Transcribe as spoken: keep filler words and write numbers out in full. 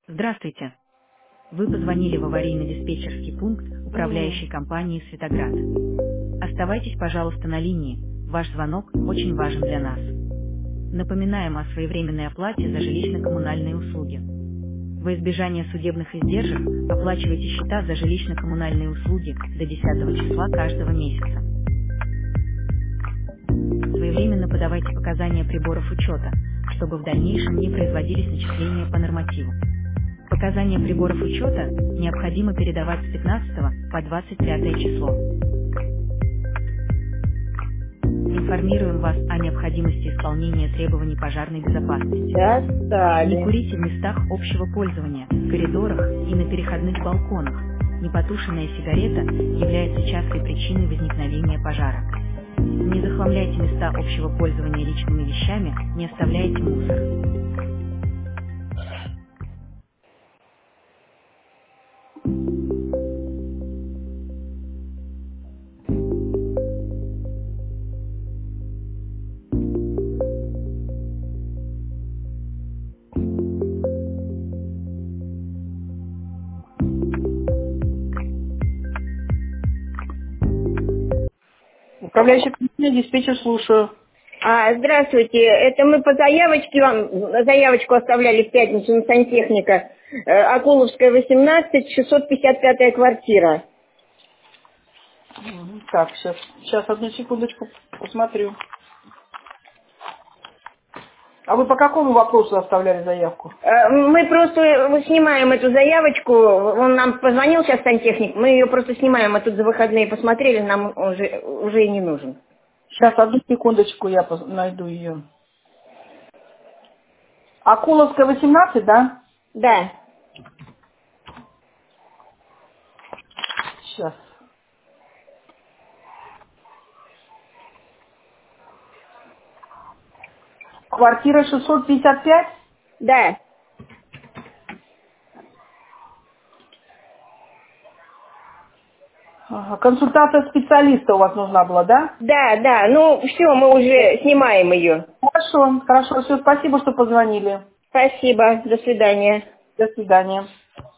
Здравствуйте. Вы позвонили в аварийно-диспетчерский пункт управляющей компании «Светоград». Оставайтесь, пожалуйста, на линии. Ваш звонок очень важен для нас. Напоминаем о своевременной оплате за жилищно-коммунальные услуги. Во избежание судебных издержек оплачивайте счета за жилищно-коммунальные услуги до десятого числа каждого месяца. Своевременно подавайте показания приборов учета, чтобы в дальнейшем не производились начисления по нормативу. Показания приборов учета необходимо передавать с пятнадцатого по двадцать пятое число. Информируем вас о необходимости исполнения требований пожарной безопасности. Достали. Не курите в местах общего пользования, в коридорах и на переходных балконах. Непотушенная сигарета является частой причиной возникновения пожара. Не захламляйте места общего пользования личными вещами, не оставляйте мусор. Управляющая компания, диспетчер, слушаю. А, здравствуйте, это мы по заявочке вам, заявочку оставляли в пятницу на сантехника. Э, Акуловская, восемнадцать, шестьсот пятьдесят пятая квартира. Мгм. Так, сейчас, сейчас, одну секундочку, посмотрю. А вы по какому вопросу оставляли заявку? Э, мы просто снимаем эту заявочку, он нам позвонил сейчас сантехник, мы ее просто снимаем, мы тут за выходные посмотрели, нам уже, уже и не нужен. Сейчас, одну секундочку, я пос- найду ее. Акуловская, восемнадцать, да? Да. Сейчас. Квартира шестьсот пятьдесят пять? Да. Ага. Консультация специалиста у вас нужна была, да? Да, да, ну все, мы уже снимаем ее. Хорошо, хорошо, все, спасибо, что позвонили. Спасибо, до свидания. До свидания.